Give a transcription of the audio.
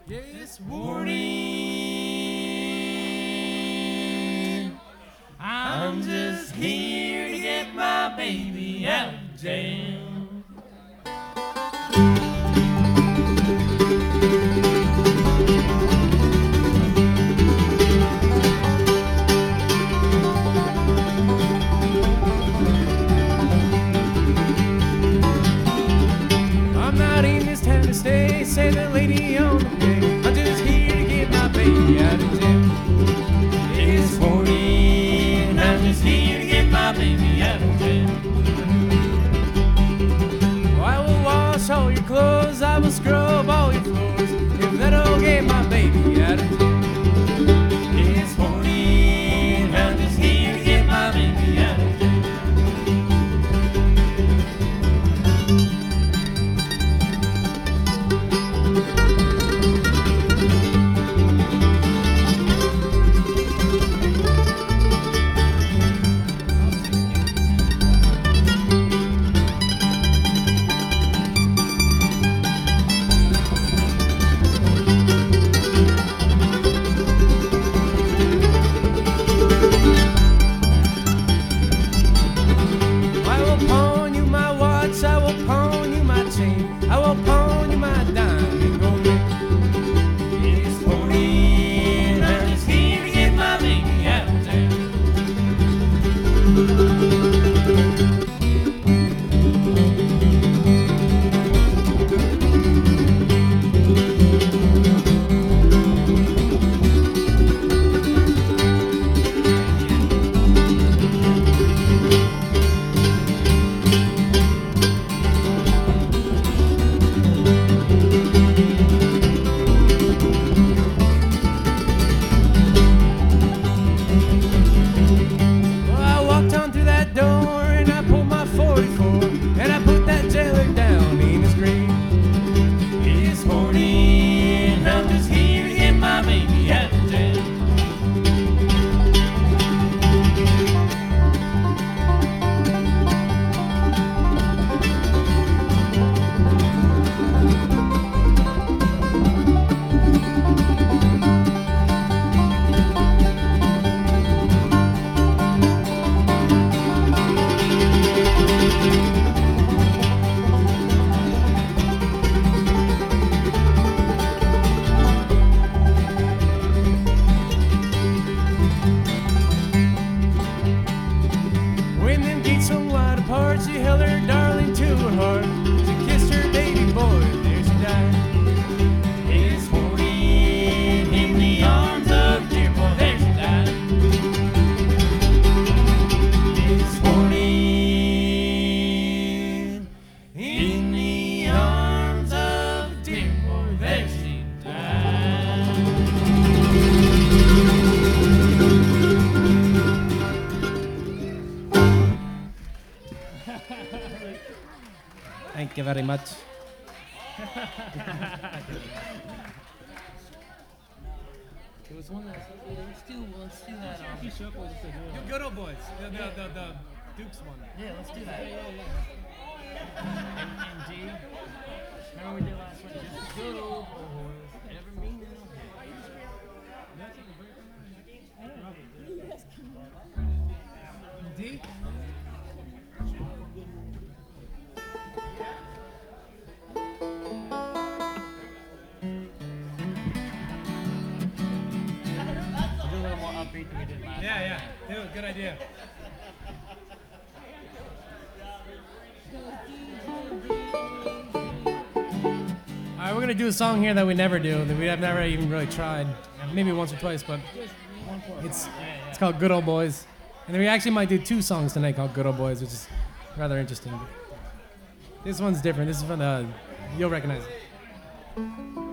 This morning, I'm just here to get my baby out of jail. I'm not in this town to stay, said the lady on the way. I'm just here to get my baby out of jail. It's 40 and I'm just here to get my baby out of jail. I will wash all your clothes, I will scrub all your floors, if that'll get my baby out of jail. It's 40 and I'm just here to get my baby out of jail. I will pawn you my watch, I will pawn you my chain, I will pawn you my diamond gold ring. It's 40 and I'm just here to get my baby out of jail. Well, I walked on through that door and I pulled my 44 and I put that jailer down in his grave. It's 40 and I'm just here to get my baby out of jail. When them gates swung wide apart, she held her darling to her heart. She kissed her baby boy, there she died. It's 40 in the arms of dear boy, there she died. It's 40 in the arms of dear boy, there she died. Thank you very much. There was one that let's do that. You good old boys. The Dukes one. Yeah, let's do that. And G. Remember we did last one? Just good old boys. Never mean no D? Do a little more upbeat than we did last. Yeah. Dude, good idea. All right, we're gonna do a song here that we never do, that we have never even really tried. Maybe once or twice, but it's called Good Old Boys. And then we actually might do two songs tonight called Good Old Boys, which is rather interesting. This one's different. This is from you'll recognize it.